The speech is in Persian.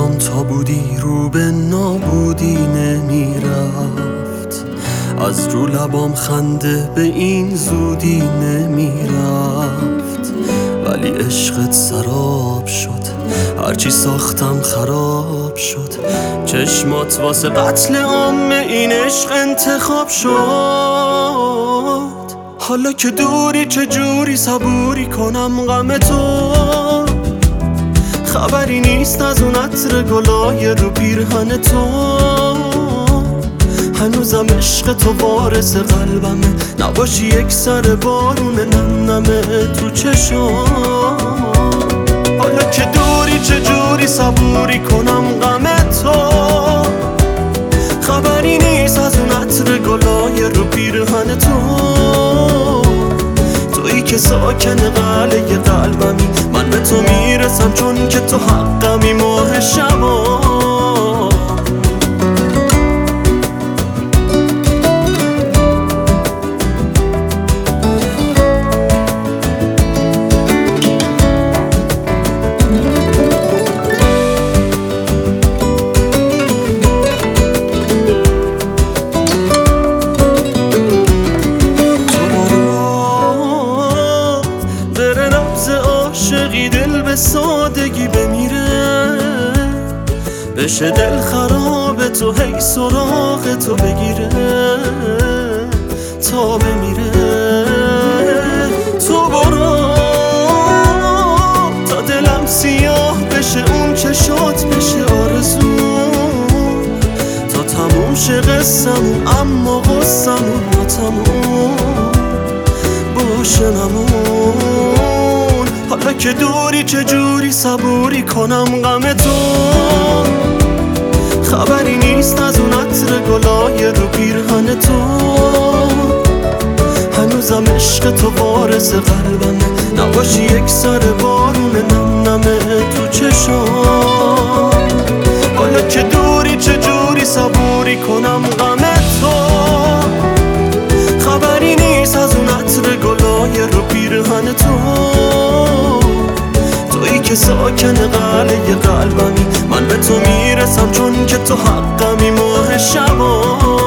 الان تا بودی رو به نابودی نمیرفت، از رو لبام خنده به این زودی نمیرفت. ولی عشقت سراب شد، هرچی ساختم خراب شد. چشمات واسه قتل عام این عشق انتخاب شد. حالا که دوری چجوری صبوری کنم غم تو؟ خبری نیست از اون عطر گلای رو پیرهن تو. هنوزم عشق تو وارث قلبمه، نباشی یک سر بارون نم نمه تو چشام. حالا که دوری چجوری صبوری کنم غم تو؟ خبری نیست از اون عطر گلای رو پیرهن تو. تویی که ساکن قلعه قلبمی، من به تو میرسم چون که تو حقمی ماه شبا. عاشقی دل به سادگی بمیره، بشه دل خراب تو هی سراغ تو بگیره تا بمیره. تو برو تا دلم سیاه بشه، اون چشات بشه آرزو، تا تموم شه قصمون اما غصمون تا تموم باشه نمون. حالا که دوری چجوری صبوری کنم غم تو؟ خبری نیست از اون عطر گلای رو پیرهن تو. هنوزم عشق تو وارث قلبمه، نباشی یک سر بارون نم نمه تو چشام. حالا که دوری چجوری صبوری کنم غم تو؟ خبری نیست از اون عطر گلای رو پیرهن تو. تویی که ساکن قلعه قلبمی، من به تو میرسم چون که تو حقمی ماه شبا.